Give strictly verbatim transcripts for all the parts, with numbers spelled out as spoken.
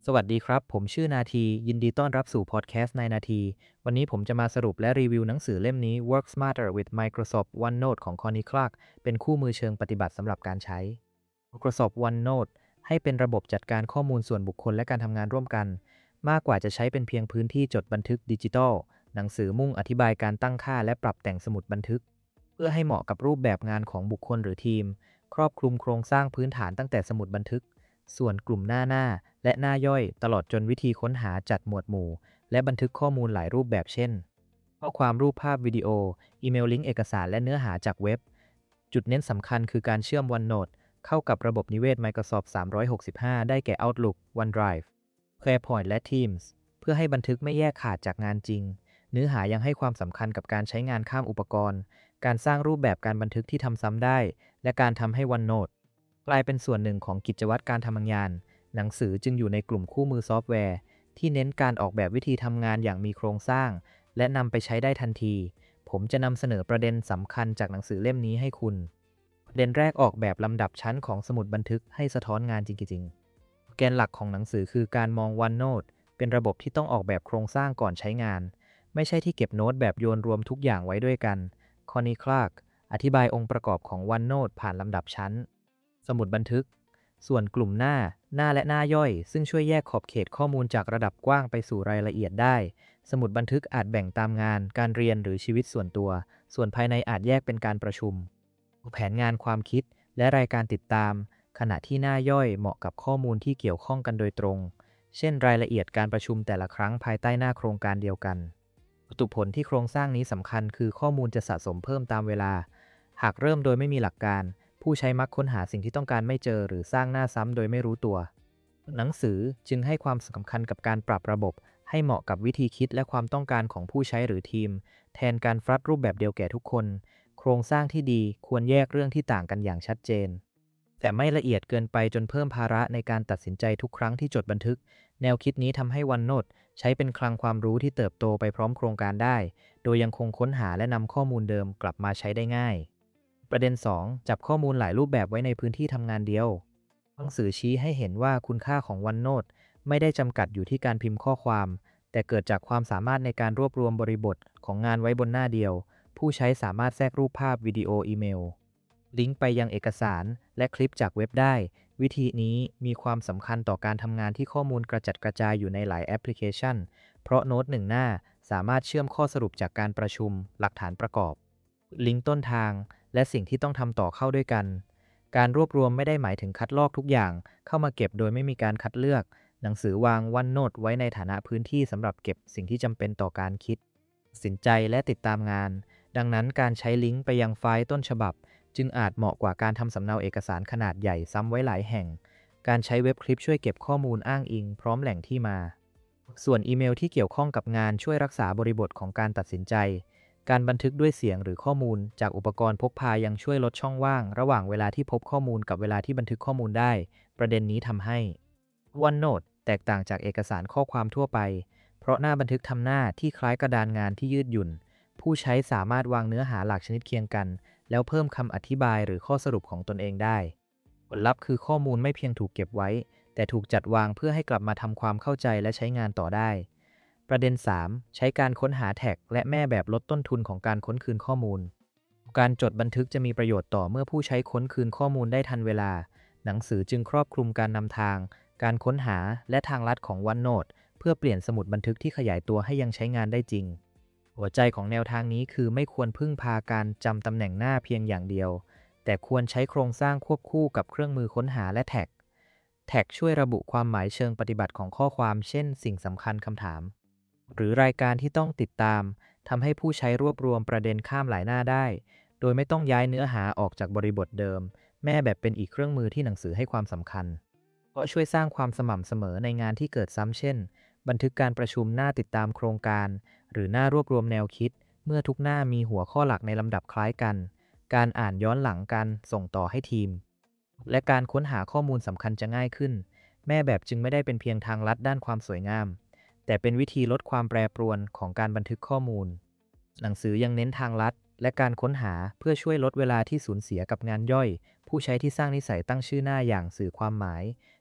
สวัสดีครับ ผมชื่อนาทียินดีต้อนรับสู่พอดแคสต์ในนาทีวันนี้ผมจะมาสรุปและรีวิวหนังสือเล่มนี้ Work Smarter with Microsoft OneNote ของ Connie Clark เป็นคู่มือเชิงปฏิบัติสำหรับการใช้ Microsoft OneNote ให้เป็นระบบจัดการข้อมูลส่วนบุคคลและการทำงานร่วมกัน มากกว่าจะใช้เป็นเพียงพื้นที่จดบันทึกดิจิทัลหนังสือมุ่งอธิบายการตั้งค่าและปรับแต่งสมุดบันทึกเพื่อให้เหมาะกับรูปแบบงานของบุคคลหรือทีมครอบคลุมโครงสร้างพื้นฐานตั้งแต่สมุดบันทึกส่วนกลุ่มหน้าหน้าและหน้าย่อยตลอดจนวิธีค้นหาจัดหมวดหมู่และบันทึกข้อมูลหลายรูปแบบเช่นข้อความรูปภาพวิดีโออีเมลลิงก์เอกสารและเนื้อหาจากเว็บจุดเน้นสำคัญคือการเชื่อม OneNote เข้ากับระบบนิเวศ Microsoft สามร้อยหกสิบห้า ได้แก่ Outlook OneDrive SharePoint และ Teams เพื่อให้บันทึกไม่แยกขาดจากงานจริงเนื้อหายังให้ความสำคัญกับการใช้งานข้ามอุปกรณ์การสร้างรูปแบบการบันทึกที่ทำซ้ำได้และการทำให้ OneNote กลายเป็นส่วนหนึ่งของกิจวัตรการทำงานหนังสือจึงอยู่ในกลุ่มคู่มือซอฟต์แวร์ที่เน้นการออกแบบวิธีทำงานอย่างมีโครงสร้างและนำไปใช้ได้ทันทีผมจะนำเสนอประเด็นสำคัญจากหนังสือเล่มนี้ให้คุณประเด็นแรกออกแบบลำดับชั้นของสมุดบันทึกให้สะท้อนงานจริงๆแกนหลักของหนังสือคือการมอง OneNote เป็นระบบที่ต้องออกแบบโครงสร้างก่อนใช้งานไม่ใช่ที่เก็บโน้ตแบบโยนรวมทุกอย่างไว้ด้วยกัน Connie Clark อธิบายองค์ประกอบของ OneNote ผ่านลำดับชั้นสมุดบันทึกส่วนกลุ่มหน้าหน้าและหน้าย่อยซึ่งช่วยแยกขอบเขตข้อมูลจากระดับกว้างไปสู่รายละเอียดได้สมุดบันทึกอาจแบ่งตามงานการเรียนหรือชีวิตส่วนตัวส่วนภายในอาจแยกเป็นการประชุมแผนงานความคิดและรายการติดตามขณะที่หน้าย่อยเหมาะกับข้อมูลที่เกี่ยวข้องกันโดยตรงเช่นรายละเอียดการประชุมแต่ละครั้งภายใต้หน้าโครงการเดียวกันประตูผลที่โครงสร้างนี้สำคัญคือข้อมูลจะสะสมเพิ่มตามเวลาหากเริ่มโดยไม่มีหลักการผู้ใช้มักค้นหาสิ่งที่ต้องการไม่เจอหรือสร้างหน้าซ้ำโดยไม่รู้ตัวหนังสือจึงให้ความสำคัญกับการปรับระบบให้เหมาะกับวิธีคิดและความต้องการของผู้ใช้หรือทีมแทนการฟลัดรูปแบบเดียวแก่ทุกคนโครงสร้างที่ดีควรแยกเรื่องที่ต่างกันอย่างชัดเจนแต่ไม่ละเอียดเกินไปจนเพิ่มภาระในการตัดสินใจทุกครั้งที่จดบันทึกแนวคิดนี้ทำให้ OneNote ใช้เป็นคลังความรู้ที่เติบโตไปพร้อมโครงการได้โดยยังคงค้นหาและนำข้อมูลเดิมกลับมาใช้ได้ง่ายประเด็นสองจับข้อมูลหลายรูปแบบไว้ในพื้นที่ทำงานเดียวหนังสือชี้ให้เห็นว่าคุณค่าของ OneNote ไม่ได้จำกัดอยู่ที่การพิมพ์ข้อความแต่เกิดจากความสามารถในการรวบรวมบริบทของงานไว้บนหน้าเดียวผู้ใช้สามารถแทรกรูปภาพวิดีโออีเมลลิงก์ไปยังเอกสารและคลิปจากเว็บได้วิธีนี้มีความสำคัญต่อการทำงานที่ข้อมูลกระจัดกระจายอยู่ในหลายแอปพลิเคชันเพราะโน้ตหนึ่งหน้าสามารถเชื่อมข้อสรุปจากการประชุมหลักฐานประกอบลิงก์ต้นทางและสิ่งที่ต้องทำต่อเข้าด้วยกันการรวบรวมไม่ได้หมายถึงคัดลอกทุกอย่างเข้ามาเก็บโดยไม่มีการคัดเลือกหนังสือวาง OneNote ไว้ในฐานะพื้นที่สำหรับเก็บสิ่งที่จำเป็นต่อการคิดตัดสินใจและติดตามงานดังนั้นการใช้ลิงก์ไปยังไฟล์ต้นฉบับจึงอาจเหมาะกว่าการทำสำเนาเอกสารขนาดใหญ่ซ้ำไว้หลายแห่งการใช้เว็บคลิปช่วยเก็บข้อมูลอ้างอิงพร้อมแหล่งที่มาส่วนอีเมลที่เกี่ยวข้องกับงานช่วยรักษาบริบทของการตัดสินใจการบันทึกด้วยเสียงหรือข้อมูลจากอุปกรณ์พกพายังช่วยลดช่องว่างระหว่างเวลาที่พบข้อมูลกับเวลาที่บันทึกข้อมูลได้ประเด็นนี้ทำให้ OneNote แตกต่างจากเอกสารข้อความทั่วไปเพราะหน้าบันทึกทำหน้าที่คล้ายกระดานงานที่ยืดหยุ่นผู้ใช้สามารถวางเนื้อหาหลากชนิดเคียงกันแล้วเพิ่มคำอธิบายหรือข้อสรุปของตนเองได้ผลลัพธ์คือข้อมูลไม่เพียงถูกเก็บไว้แต่ถูกจัดวางเพื่อให้กลับมาทำความเข้าใจและใช้งานต่อได้ประเด็นสามใช้การค้นหาแท็กและแม่แบบลดต้นทุนของการค้นคืนข้อมูลการจดบันทึกจะมีประโยชน์ต่อเมื่อผู้ใช้ค้นคืนข้อมูลได้ทันเวลาหนังสือจึงครอบคลุมการนำทางการค้นหาและทางลัดของ OneNote เพื่อเปลี่ยนสมุดบันทึกที่ขยายตัวให้ยังใช้งานได้จริงหัวใจของแนวทางนี้คือไม่ควรพึ่งพาการจำตำแหน่งหน้าเพียงอย่างเดียวแต่ควรใช้โครงสร้างควบคู่กับเครื่องมือค้นหาและแท็กแท็กช่วยระบุความหมายเชิงปฏิบัติของข้อความเช่นสิ่งสำคัญคำถามหรือรายการที่ต้องติดตามทำให้ผู้ใช้รวบรวมประเด็นข้ามหลายหน้าได้โดยไม่ต้องย้ายเนื้อหาออกจากบริบทเดิมแม่แบบเป็นอีกเครื่องมือที่หนังสือให้ความสำคัญเพราะช่วยสร้างความสม่ำเสมอในงานที่เกิดซ้ำเช่นบันทึกการประชุมหน้าติดตามโครงการหรือหน้ารวบรวมแนวคิดเมื่อทุกหน้ามีหัวข้อหลักในลำดับคล้ายกันการอ่านย้อนหลังกันส่งต่อให้ทีมและการค้นหาข้อมูลสำคัญจะง่ายขึ้นแม่แบบจึงไม่ได้เป็นเพียงทางลัดด้านความสวยงามแต่เป็นวิธีลดความแปรปรวนของการบันทึกข้อมูลหนังสือยังเน้นทางลัดและการค้นหาเพื่อช่วยลดเวลาที่สูญเสียกับงานย่อยผู้ใช้ที่สร้างนิสัยตั้งชื่อหน้าอย่างสื่อความหมาย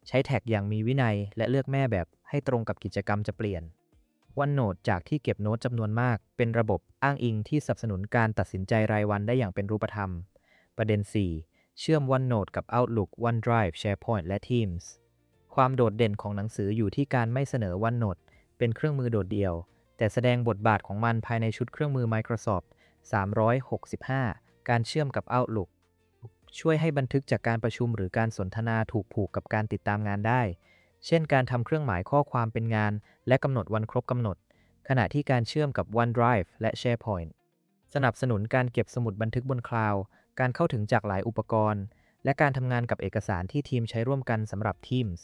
ใช้แท็กอย่างมีวินัยและเลือกแม่แบบให้ตรงกับกิจกรรมจะเปลี่ยน OneNote จากที่เก็บโน้ตจำนวนมากเป็นระบบอ้างอิงที่สนับสนุนการตัดสินใจรายวันได้อย่างเป็นรูปธรรมประเด็น สี่ เชื่อม OneNote กับ Outlook OneDrive SharePoint และ Teams ความโดดเด่นของหนังสืออยู่ที่การไม่เสนอ OneNote เป็นเครื่องมือโดดเดี่ยวแต่แสดงบทบาทของมันภายในชุดเครื่องมือ Microsoft สามร้อยหกสิบห้า การเชื่อมกับ Outlook ช่วยให้บันทึกจากการประชุมหรือการสนทนาถูกผูกกับการติดตามงานได้เช่นการทำเครื่องหมายข้อความเป็นงานและกำหนดวันครบกำหนดขณะที่การเชื่อมกับ OneDrive และ SharePoint สนับสนุนการเก็บสมุดบันทึกบนคลาวด์การเข้าถึงจากหลายอุปกรณ์และการทำงานกับเอกสารที่ทีมใช้ร่วมกันสำหรับ Teams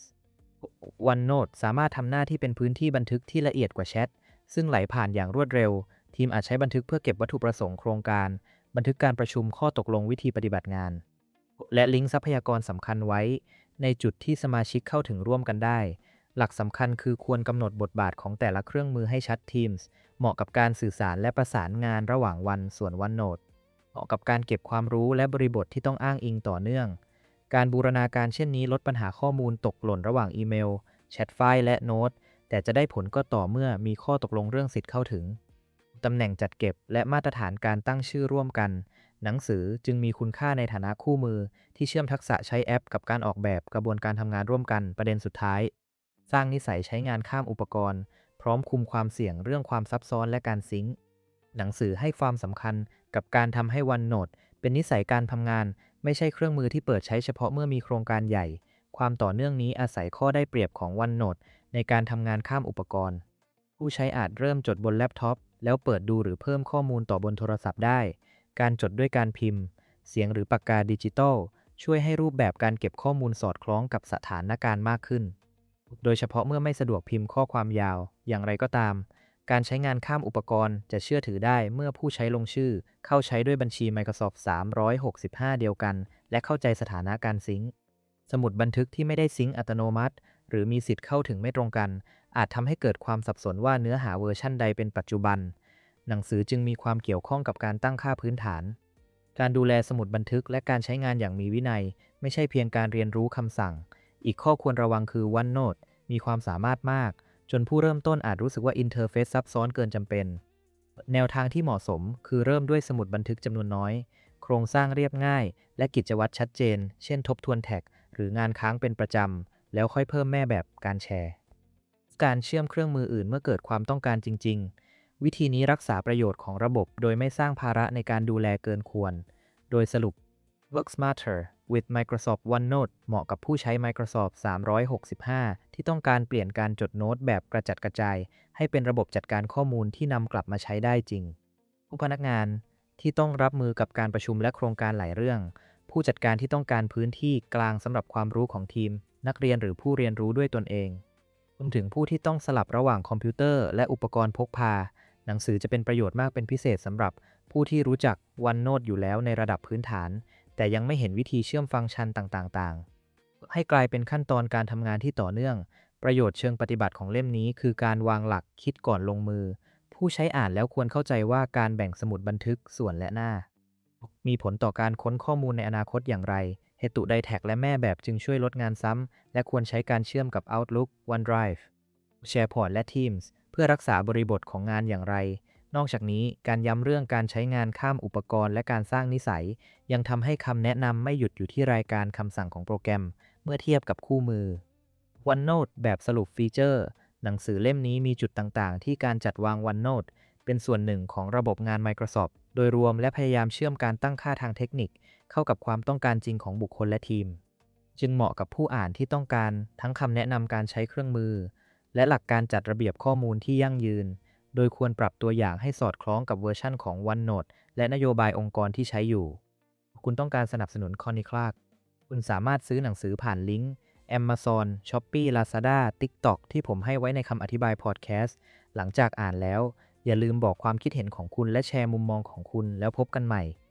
OneNote สามารถทำหน้าที่เป็นพื้นที่บันทึกที่ละเอียดกว่าแชทซึ่งไหลผ่านอย่างรวดเร็วทีมอาจใช้บันทึกเพื่อเก็บวัตถุประสงค์โครงการบันทึกการประชุมข้อตกลงวิธีปฏิบัติงานและลิงก์ทรัพยากรสำคัญไว้ในจุดที่สมาชิกเข้าถึงร่วมกันได้หลักสำคัญคือควรกำหนดบทบาทของแต่ละเครื่องมือให้ชัด Teams เหมาะกับการสื่อสารและประสานงานระหว่างวันส่วน OneNote เหมาะกับการเก็บความรู้และบริบทที่ต้องอ้างอิงต่อเนื่องการบูรณาการเช่นนี้ลดปัญหาข้อมูลตกหล่นระหว่างอีเมลแชทไฟล์และโน้ตแต่จะได้ผลก็ต่อเมื่อมีข้อตกลงเรื่องสิทธิ์เข้าถึงตำแหน่งจัดเก็บและมาตรฐานการตั้งชื่อร่วมกันหนังสือจึงมีคุณค่าในฐานะคู่มือที่เชื่อมทักษะใช้แอปกับการออกแบบกระบวนการทำงานร่วมกันประเด็นสุดท้ายสร้างนิสัยใช้งานข้ามอุปกรณ์พร้อมคุมความเสี่ยงเรื่องความซับซ้อนและการซิงค์หนังสือให้ความสำคัญกับการทำให้ OneNote เป็นนิสัยการทำงานไม่ใช่เครื่องมือที่เปิดใช้เฉพาะเมื่อมีโครงการใหญ่ความต่อเนื่องนี้อาศัยข้อได้เปรียบของ OneNote ในการทำงานข้ามอุปกรณ์ผู้ใช้อาจเริ่มจดบนแล็ปท็อปแล้วเปิดดูหรือเพิ่มข้อมูลต่อบนโทรศัพท์ได้การจดด้วยการพิมพ์เสียงหรือปากกาดิจิตอลช่วยให้รูปแบบการเก็บข้อมูลสอดคล้องกับสถานการณ์มากขึ้นโดยเฉพาะเมื่อไม่สะดวกพิมพ์ข้อความยาวอย่างไรก็ตามการใช้งานข้ามอุปกรณ์จะเชื่อถือได้เมื่อผู้ใช้ลงชื่อเข้าใช้ด้วยบัญชี Microsoft สามร้อยหกสิบห้าเดียวกันและเข้าใจสถานะการซิงค์สมุดบันทึกที่ไม่ได้ซิงค์อัตโนมัติหรือมีสิทธิ์เข้าถึงไม่ตรงกันอาจทำให้เกิดความสับสนว่าเนื้อหาเวอร์ชั่นใดเป็นปัจจุบันหนังสือจึงมีความเกี่ยวข้องกับการตั้งค่าพื้นฐานการดูแลสมุดบันทึกและการใช้งานอย่างมีวินัยไม่ใช่เพียงการเรียนรู้คำสั่งอีกข้อควรระวังคือ OneNote มีความสามารถมากจนผู้เริ่มต้นอาจรู้สึกว่าอินเทอร์เฟซซับซ้อนเกินจำเป็นแนวทางที่เหมาะสมคือเริ่มด้วยสมุดบันทึกจำนวนน้อยโครงสร้างเรียบง่ายและกิจวัตรชัดเจนเช่นทบทวนแท็กหรืองานค้างเป็นประจำแล้วค่อยเพิ่มแม่แบบการแชร์การเชื่อมเครื่องมืออื่นเมื่อเกิดความต้องการจริงๆวิธีนี้รักษาประโยชน์ของระบบโดยไม่สร้างภาระในการดูแลเกินควรโดยสรุป Work Smarter with Microsoft OneNote เหมาะกับผู้ใช้ Microsoft สามร้อยหกสิบห้าที่ต้องการเปลี่ยนการจดโน้ตแบบกระจัดกระจายให้เป็นระบบจัดการข้อมูลที่นำกลับมาใช้ได้จริงผู้พนักงานที่ต้องรับมือกับการประชุมและโครงการหลายเรื่องผู้จัดการที่ต้องการพื้นที่กลางสำหรับความรู้ของทีมนักเรียนหรือผู้เรียนรู้ด้วยตนเองรวมถึงผู้ที่ต้องสลับระหว่างคอมพิวเตอร์และอุปกรณ์พกพาหนังสือจะเป็นประโยชน์มากเป็นพิเศษสำหรับผู้ที่รู้จัก OneNote อยู่แล้วในระดับพื้นฐานแต่ยังไม่เห็นวิธีเชื่อมฟังก์ชันต่างๆให้กลายเป็นขั้นตอนการทำงานที่ต่อเนื่องประโยชน์เชิงปฏิบัติของเล่มนี้คือการวางหลักคิดก่อนลงมือผู้ใช้อ่านแล้วควรเข้าใจว่าการแบ่งสมุดบันทึกส่วนและหน้ามีผลต่อการค้นข้อมูลในอนาคตอย่างไรเหตุใดแท็กและแม่แบบจึงช่วยลดงานซ้ำและควรใช้การเชื่อมกับ Outlook OneDrive SharePoint และ Teams เพื่อรักษาบริบทของงานอย่างไรนอกจากนี้การย้ำเรื่องการใช้งานข้ามอุปกรณ์และการสร้างนิสัยยังทำให้คำแนะนำไม่หยุดอยู่ที่รายการคำสั่งของโปรแกรมเมื่อเทียบกับคู่มือ OneNote แบบสรุปฟีเจอร์หนังสือเล่มนี้มีจุดต่างๆที่การจัดวาง OneNote เป็นส่วนหนึ่งของระบบงาน Microsoft โดยรวมและพยายามเชื่อมการตั้งค่าทางเทคนิคเข้ากับความต้องการจริงของบุคคลและทีมจึงเหมาะกับผู้อ่านที่ต้องการทั้งคำแนะนำการใช้เครื่องมือและหลักการจัดระเบียบข้อมูลที่ยั่งยืนโดยควรปรับตัวอย่างให้สอดคล้องกับเวอร์ชั่นของ OneNote และนโยบายองค์กรที่ใช้อยู่คุณต้องการสนับสนุนคอนนีคลาร์กคุณสามารถซื้อหนังสือผ่านลิงก์ Amazon Shopee Lazada TikTok ที่ผมให้ไว้ในคำอธิบายพอดแคสต์หลังจากอ่านแล้วอย่าลืมบอกความคิดเห็นของคุณและแชร์มุมมองของคุณแล้วพบกันใหม่